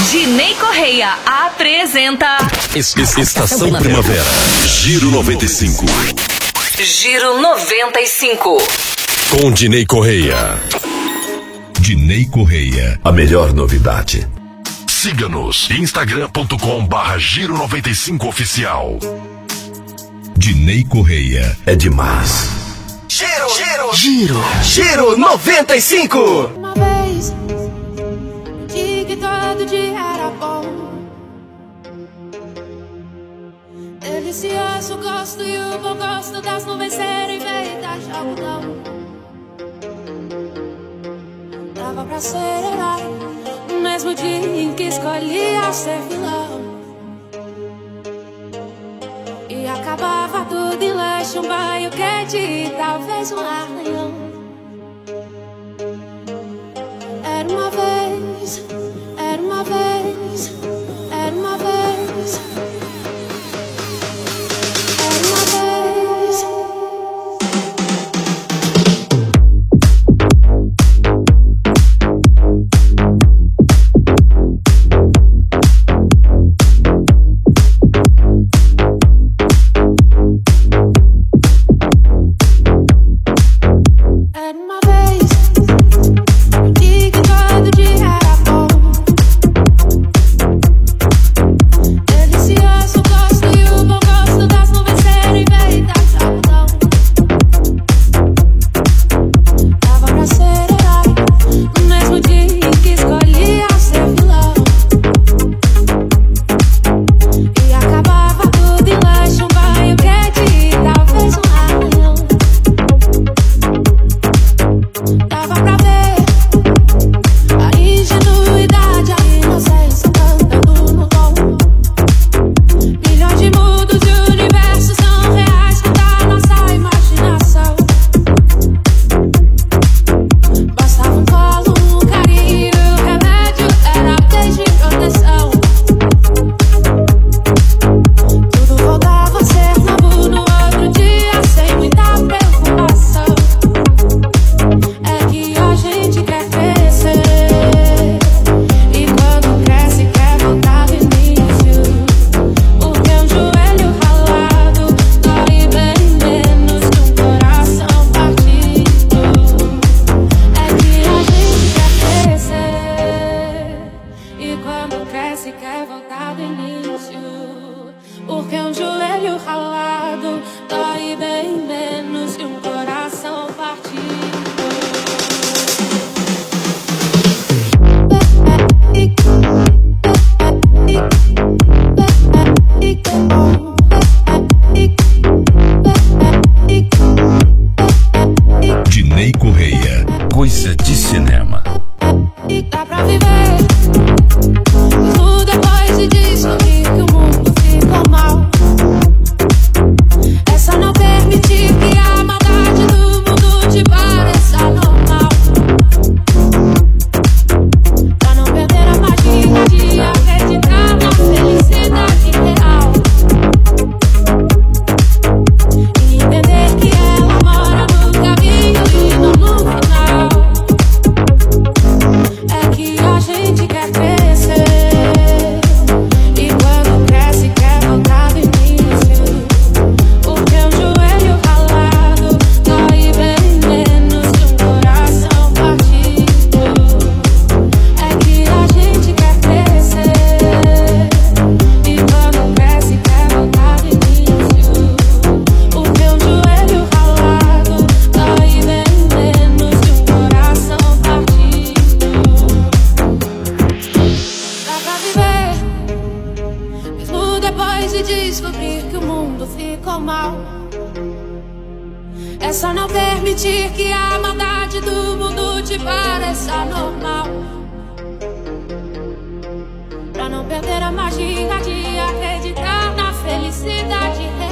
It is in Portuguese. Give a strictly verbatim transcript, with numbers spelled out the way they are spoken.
Dinei Correia apresenta es, es, Estação Primavera. Giro noventa e cinco. Giro noventa e cinco. Com Dinei Correia. Dinei Correia. A melhor novidade. Siga-nos instagram ponto com barra Giro noventa e cinco oficial. Dinei Correia é demais. Giro, giro, giro, giro noventa e cinco. Uma vez, de que todo dia era bom, delicioso gosto e o bom gosto das nuvens serem feitas de algodão. Dava pra ser herói no mesmo dia em que escolhia ser vilão. E acabava tudo em lanche, um banho quente e talvez um arranhão. Era uma vez, era uma vez, era uma vez, era uma vez. Dinei Correia, coisa de cinema. Dá pra viver mesmo depois de descobrir que o mundo ficou mal. É só não permitir que a maldade do mundo te pareça normal. Pra não perder a magia de acreditar na felicidade real. E entender que ela mora no caminho e não no final. É que a gente quer crescer, e quando cresce quer voltar do início. Porque um joelho ralado dói bem menos que um coração partido. É que a gente quer crescer, e quando cresce quer voltar do início. Porque um joelho ralado dói bem menos que um coração partido. Dá pra viver mesmo depois de descobrir que o mundo ficou mal. É só não permitir que a maldade do mundo te pareça normal. Pra não perder a magia de acreditar na felicidade real.